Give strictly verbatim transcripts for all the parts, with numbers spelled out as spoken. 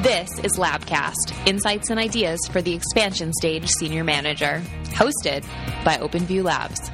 This is Labcast, insights and ideas for the expansion stage senior manager, hosted by OpenView Labs.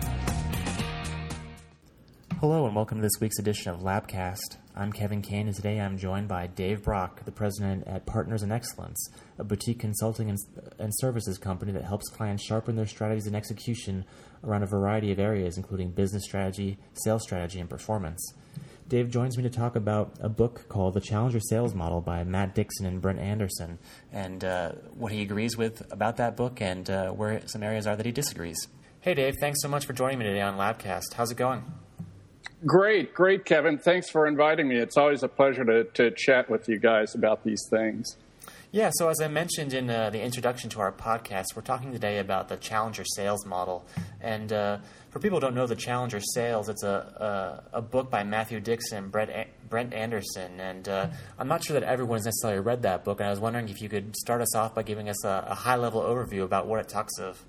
Hello and welcome to this week's edition of Labcast. I'm Kevin Kane, and today I'm joined by Dave Brock, the president at Partners in Excellence, a boutique consulting and, and services company that helps clients sharpen their strategies and execution around a variety of areas, including business strategy, sales strategy, and performance. Dave joins me to talk about a book called The Challenger Sales Model by Matt Dixon and Brent Anderson, and uh, what he agrees with about that book and uh, where some areas are that he disagrees. Hey, Dave, thanks so much for joining me today on Labcast. How's it going? Great, great, Kevin. Thanks for inviting me. It's always a pleasure to, to chat with you guys about these things. Yeah, so as I mentioned in uh, the introduction to our podcast, we're talking today about the Challenger Sales Model. And uh, for people who don't know the Challenger Sales, it's a a, a book by Matthew Dixon and Brent, a- Brent Anderson. And uh, I'm not sure that everyone's necessarily read that book, and I was wondering if you could start us off by giving us a, a high-level overview about what it talks of.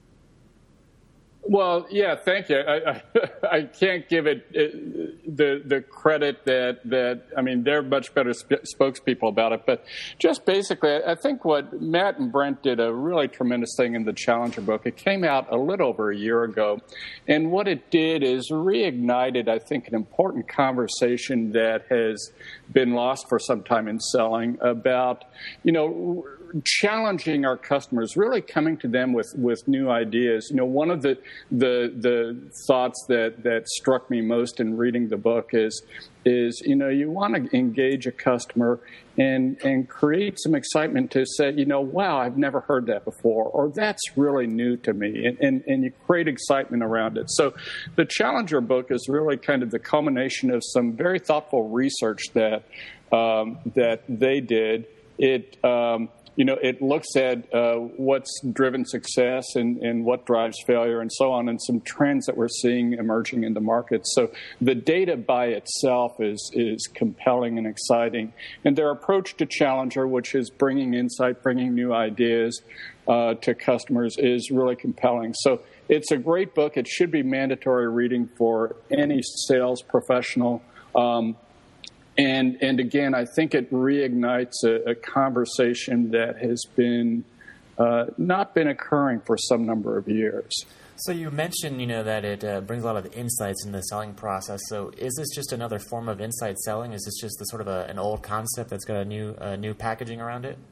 Well, yeah, thank you. I, I, I can't give it, it the the credit that, that, I mean, they're much better sp- spokespeople about it. But just basically, I think what Matt and Brent did a really tremendous thing in the Challenger book. It came out a little over a year ago. And what it did is reignited, I think, an important conversation that has been lost for some time in selling about, you know, challenging our customers, really coming to them with, with new ideas. You know, one of the the the thoughts that, that struck me most in reading the book is is you know you want to engage a customer and and create some excitement to say, you know, wow, I've never heard that before, or that's really new to me, and and, and you create excitement around it. So the Challenger book is really kind of the culmination of some very thoughtful research that um, that they did. It um, You know, it looks at uh, what's driven success and, and what drives failure and so on, and some trends that we're seeing emerging in the market. So the data by itself is is compelling and exciting. And their approach to Challenger, which is bringing insight, bringing new ideas uh, to customers, is really compelling. So it's a great book. It should be mandatory reading for any sales professional. Um, And and again, I think it reignites a, a conversation that has been uh, not been occurring for some number of years. So you mentioned, you know, that it uh, brings a lot of insights in the selling process. So is this just another form of insight selling? Is this just the sort of a, an old concept that's got a new uh, new packaging around it?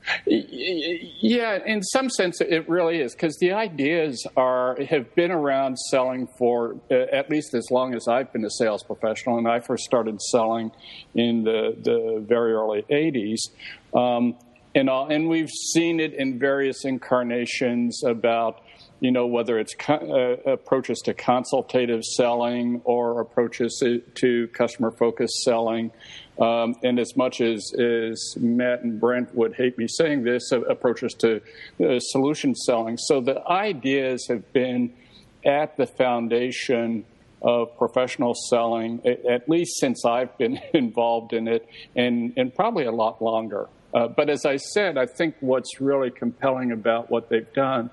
Yeah, in some sense, it really is, because the ideas are have been around selling for uh, at least as long as I've been a sales professional, and I first started selling in the, the very early eighties. Um, and, all, and we've seen it in various incarnations about, you know, whether it's co- uh, approaches to consultative selling or approaches to customer-focused selling. Um, and as much as, as Matt and Brent would hate me saying this, uh, approaches to uh, solution selling. So the ideas have been at the foundation of professional selling, at least since I've been involved in it, and, and probably a lot longer. Uh, but as I said, I think what's really compelling about what they've done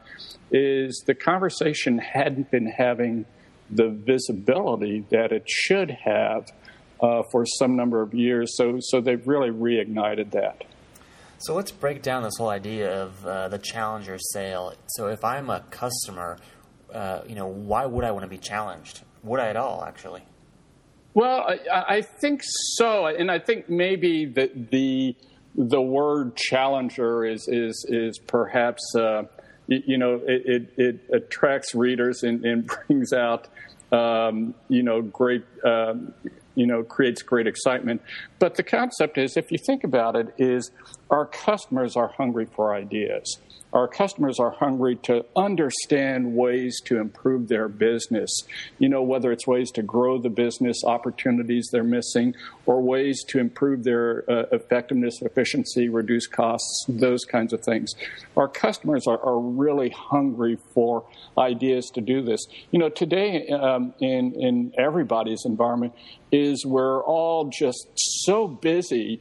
is the conversation hadn't been having the visibility that it should have uh, for some number of years. So, so they've really reignited that. So let's break down this whole idea of uh, the Challenger sale. So if I'm a customer, uh, you know, why would I want to be challenged? Would I at all, actually? Well, I, I think so, and I think maybe the the the word challenger is is is perhaps uh, you, you know it, it, it attracts readers and, and brings out um, you know great um, you know creates great excitement. But the concept is, if you think about it, is our customers are hungry for ideas. Our customers are hungry to understand ways to improve their business, you know, whether it's ways to grow the business, opportunities they're missing, or ways to improve their uh, effectiveness, efficiency, reduce costs, those kinds of things. Our customers are, are really hungry for ideas to do this. You know, today um, in, in everybody's environment is we're all just so busy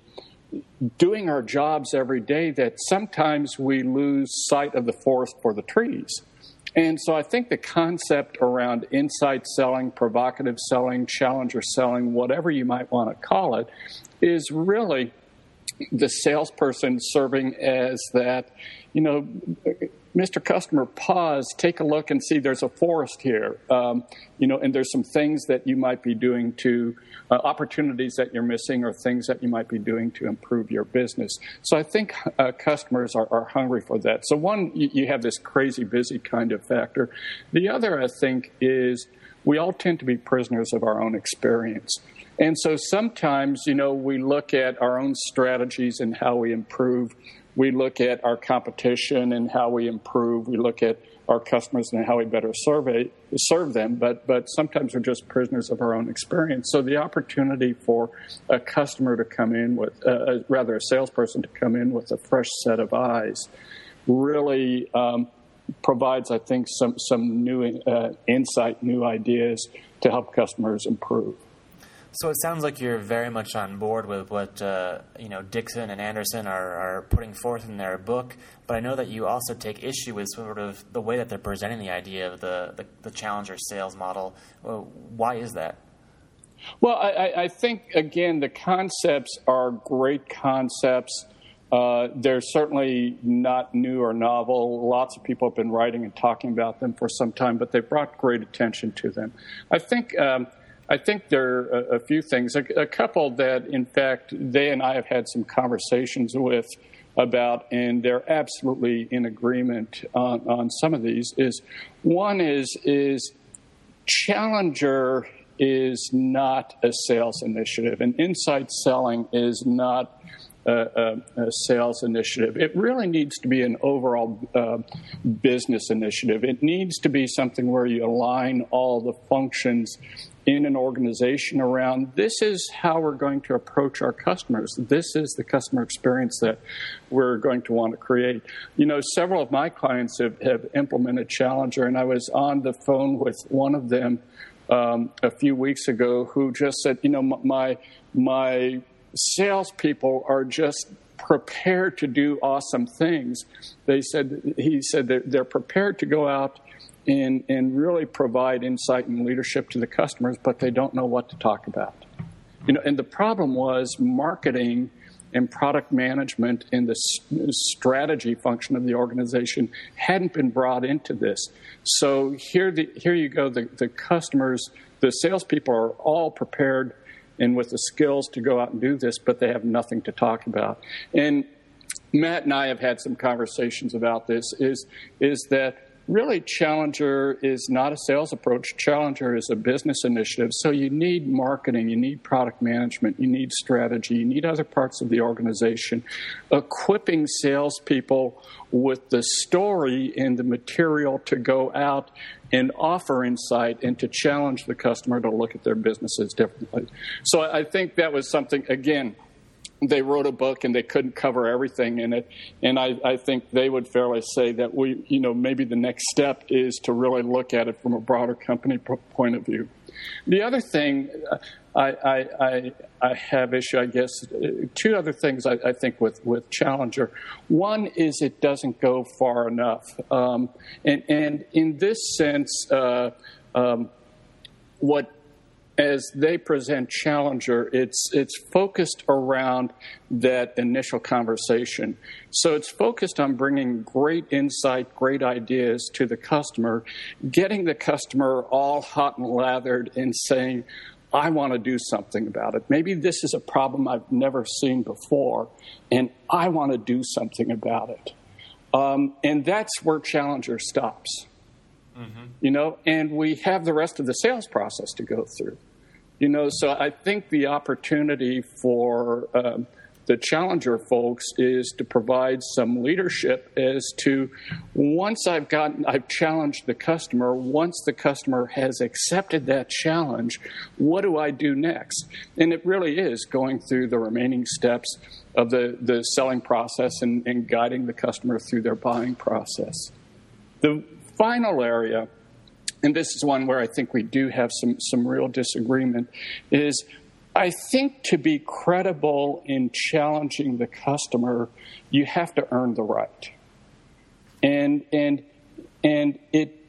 doing our jobs every day that sometimes we lose sight of the forest for the trees. And so I think the concept around insight selling, provocative selling, challenger selling, whatever you might want to call it, is really the salesperson serving as that, you know, Mister Customer, pause, take a look and see there's a forest here, um, you know, and there's some things that you might be doing to, uh, opportunities that you're missing or things that you might be doing to improve your business. So I think uh, customers are, are hungry for that. So one, you, you have this crazy busy kind of factor. The other, I think, is we all tend to be prisoners of our own experience. And so sometimes, you know, we look at our own strategies and how we improve. We look at our competition and how we improve. We look at our customers and how we better survey, serve them. But but sometimes we're just prisoners of our own experience. So the opportunity for a customer to come in with, uh, rather a salesperson to come in with a fresh set of eyes really um, provides, I think, some, some new uh, insight, new ideas to help customers improve. So it sounds like you're very much on board with what uh, you know Dixon and Anderson are, are putting forth in their book, but I know that you also take issue with sort of the way that they're presenting the idea of the, the, the challenger sales model. Well, why is that? Well, I, I think, again, the concepts are great concepts. Uh, they're certainly not new or novel. Lots of people have been writing and talking about them for some time, but they've brought great attention to them. I think... Um, I think there are a, a few things, a, a couple that, in fact, they and I have had some conversations with about, and they're absolutely in agreement on, on some of these, is one is, is Challenger is not a sales initiative, and insight selling is not a, a, a sales initiative. It really needs to be an overall uh, business initiative. It needs to be something where you align all the functions in an organization around, this is how we're going to approach our customers. This is the customer experience that we're going to want to create. You know, several of my clients have, have implemented Challenger, and I was on the phone with one of them um, a few weeks ago who just said, you know, my my salespeople are just prepared to do awesome things. They said, he said that they're prepared to go out And, and really provide insight and leadership to the customers, but they don't know what to talk about. You know, and the problem was marketing and product management and the strategy function of the organization hadn't been brought into this. So here, the, here you go. The, the customers, the salespeople are all prepared and with the skills to go out and do this, but they have nothing to talk about. And Matt and I have had some conversations about this. Is is that really, Challenger is not a sales approach. Challenger is a business initiative. So you need marketing, you need product management, you need strategy, you need other parts of the organization, equipping salespeople with the story and the material to go out and offer insight and to challenge the customer to look at their businesses differently. So I think that was something, again, they wrote a book and they couldn't cover everything in it. And I, I think they would fairly say that we, you know, maybe the next step is to really look at it from a broader company point of view. The other thing I, I, I, I have issue, I guess, two other things I, I think with, with Challenger. One is it doesn't go far enough. Um, and, and in this sense, uh, um, what as they present Challenger, it's it's focused around that initial conversation. So it's focused on bringing great insight, great ideas to the customer, getting the customer all hot and lathered and saying, I want to do something about it. Maybe this is a problem I've never seen before, and I want to do something about it. Um, and that's where Challenger stops. Mm-hmm. You know, and we have the rest of the sales process to go through. You know, so I think the opportunity for um, the Challenger folks is to provide some leadership as to once I've gotten, I've challenged the customer, once the customer has accepted that challenge, what do I do next? And it really is going through the remaining steps of the, the selling process and, and guiding the customer through their buying process. The final area, and this is one where I think we do have some, some real disagreement, is I think to be credible in challenging the customer, you have to earn the right. And and and it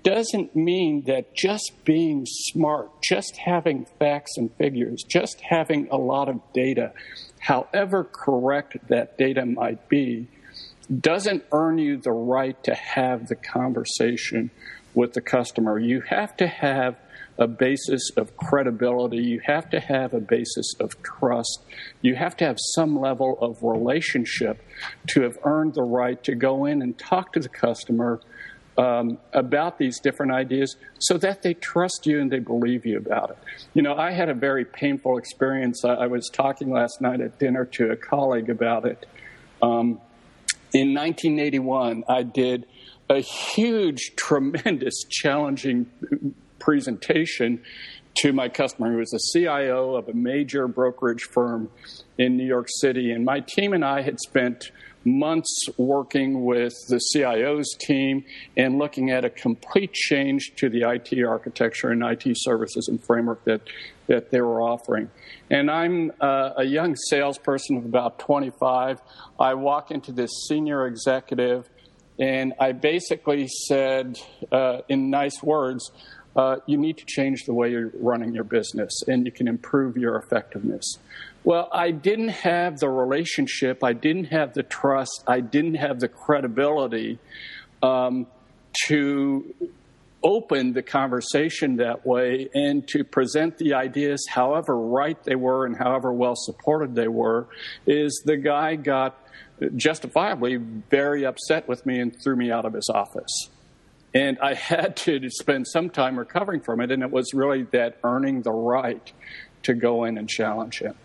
doesn't mean that just being smart, just having facts and figures, just having a lot of data, however correct that data might be, doesn't earn you the right to have the conversation with the customer. You have to have a basis of credibility. You have to have a basis of trust. You have to have some level of relationship to have earned the right to go in and talk to the customer um, about these different ideas so that they trust you and they believe you about it. You know, I had a very painful experience. I, I was talking last night at dinner to a colleague about it. Um, in nineteen eighty-one, I did a huge, tremendous, challenging presentation to my customer, who was the C I O of a major brokerage firm in New York City. And my team and I had spent months working with the C I O's team and looking at a complete change to the I T architecture and I T services and framework that, that they were offering. And I'm uh, a young salesperson of about twenty-five. I walk into this senior executive, and I basically said, uh, in nice words, Uh, you need to change the way you're running your business, and you can improve your effectiveness. Well, I didn't have the relationship, I didn't have the trust, I didn't have the credibility um, to open the conversation that way and to present the ideas however right they were and however well supported they were. Is the guy got justifiably very upset with me and threw me out of his office. And I had to spend some time recovering from it, and it was really that earning the right to go in and challenge him.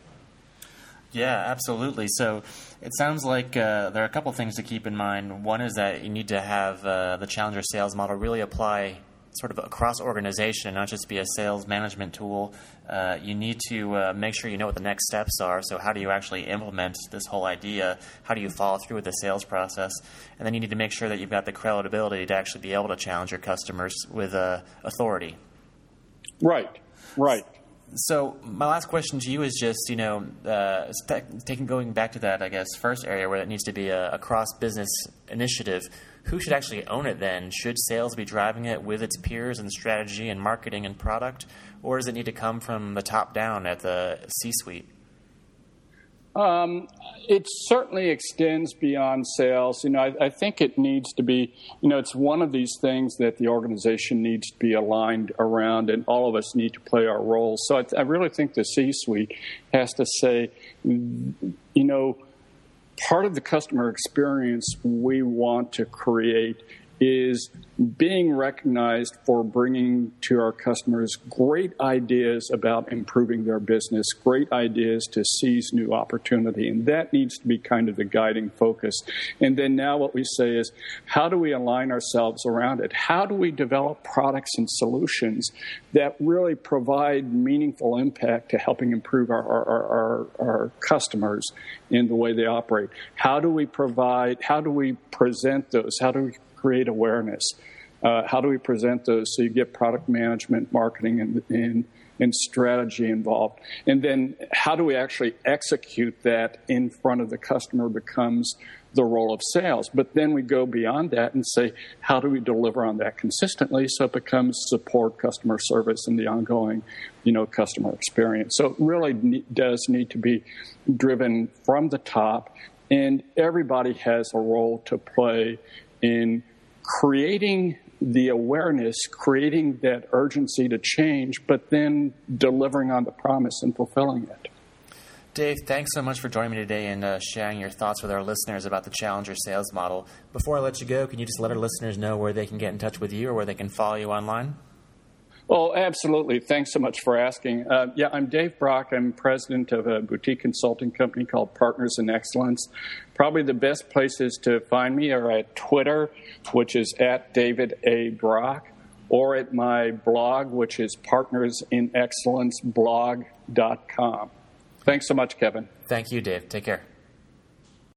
Yeah, absolutely. So it sounds like uh, there are a couple things to keep in mind. One is that you need to have uh, the Challenger sales model really apply sort of across organization, not just be a sales management tool. Uh, you need to uh, make sure you know what the next steps are. So how do you actually implement this whole idea? How do you follow through with the sales process? And then you need to make sure that you've got the credibility to actually be able to challenge your customers with uh, authority. Right, right. So my last question to you is just, you know, uh, taking going back to that, I guess, first area where it needs to be a, a cross-business initiative. Who should actually own it then? Should sales be driving it with its peers in strategy and marketing and product? Or does it need to come from the top down at the C-suite? Um, it certainly extends beyond sales. You know, I, I think it needs to be, you know, it's one of these things that the organization needs to be aligned around, and all of us need to play our roles. So I, I really think the C-suite has to say, you know, part of the customer experience we want to create is being recognized for bringing to our customers great ideas about improving their business, great ideas to seize new opportunity. And that needs to be kind of the guiding focus. And then now what we say is, how do we align ourselves around it? How do we develop products and solutions that really provide meaningful impact to helping improve our, our, our, our customers in the way they operate? How do we provide, how do we present those? How do we create awareness? Uh, how do we present those so you get product management, marketing, and, and, and strategy involved? And then how do we actually execute that in front of the customer becomes the role of sales. But then we go beyond that and say, how do we deliver on that consistently so it becomes support, customer service, and the ongoing, you know, customer experience. So it really ne- does need to be driven from the top, and everybody has a role to play in creating the awareness, creating that urgency to change, but then delivering on the promise and fulfilling it. Dave, thanks so much for joining me today and uh, sharing your thoughts with our listeners about the Challenger sales model. Before I let you go, can you just let our listeners know where they can get in touch with you or where they can follow you online? Well, absolutely. Thanks so much for asking. Uh, yeah, I'm Dave Brock. I'm president of a boutique consulting company called Partners in Excellence. Probably the best places to find me are at Twitter, which is at David A. Brock, or at my blog, which is partners in excellence blog dot com. Thanks so much, Kevin. Thank you, Dave. Take care.